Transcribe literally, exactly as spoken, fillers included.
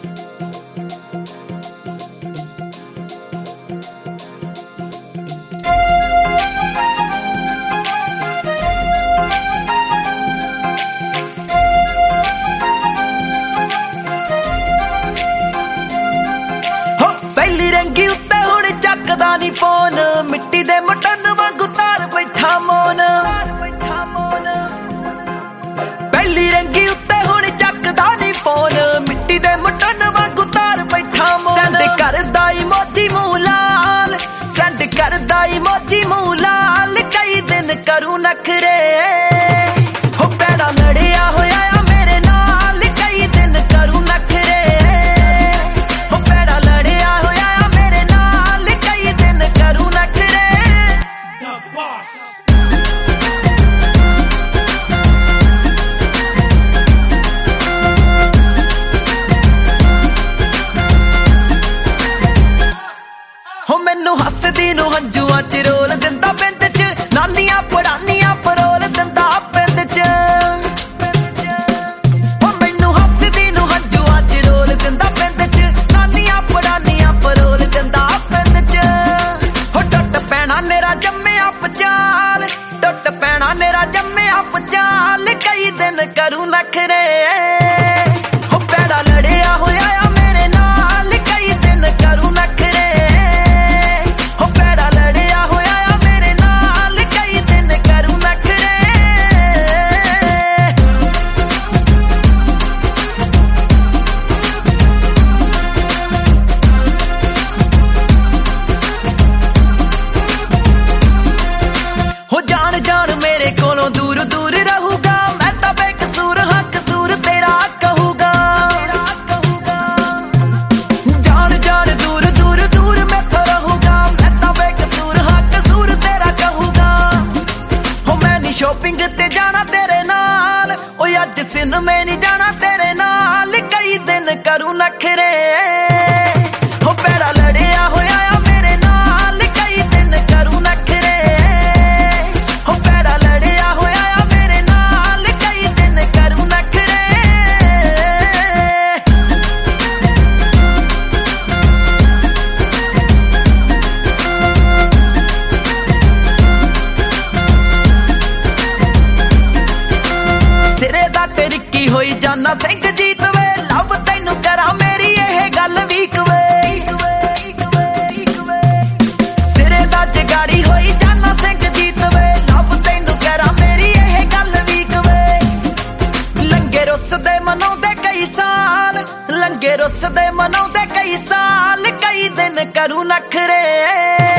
रंगी उत्ते हुण चकदा नी फोन मिट्टी दे मटन वांगू तार बैठा मोन पहली रंगी उत्ते हुण चकदा नी फोन मिट्टी दे मटन वांगू तार बैठा मोन सेंड करदा इमोजी मूंह लाल सेंड करदा इमोजी मूंह लाल कई दिन करूं नखरे हो पैड़ा लड़िया होया मेरे नाल कई दिन करूं नखरे हो पैड़ा लड़िया मैनू हसदी नू हंजुआ च रोल दिंदा पिंड च नानियां पड़ानियां फरोल दिंदा पिंड च मैनू हसदी नू हंजुआ च रोल दिंदा पिंड च नानियां पड़ानियां फरोल दिंदा पिंड च हो टुट पैना नेरा जम्मिया पचाल टुट पैना नेरा जम्मिया पचाल कई दिन करूं नखरे हो पैड़ा लड़िया होया मेरे नाल कई दिन करूं नखरे कोलों दूर दूर रहूगा मैं तो बेकसूर हाँ कसूर तेरा कहूगा जान जान दूर दूर दूर मैं तो रहूगा मैं तो बेकसूर हाँ कसूर तेरा कहूगा हो मैं नी शॉपिंग ते जाना तेरे नाल ओ अज सिनेमा नहीं जाना तेरे नाल कई दिन करूं नखरे हो पैड़ा लड़िया होया मेरे नाल कई दिन करूं नखरे होई जाना सिंह जीत वे लव तैनू करा मेरी यह गल वीक वे सिरे दा जगाड़ी होई जाना सिंह जीत वे लव तैनू करा मेरी यह गल वीक वे लंगे रुस दे मनाउंदे कई साल लंगे रुस दे मनाउंदे कई साल कई दिन करूं नखरे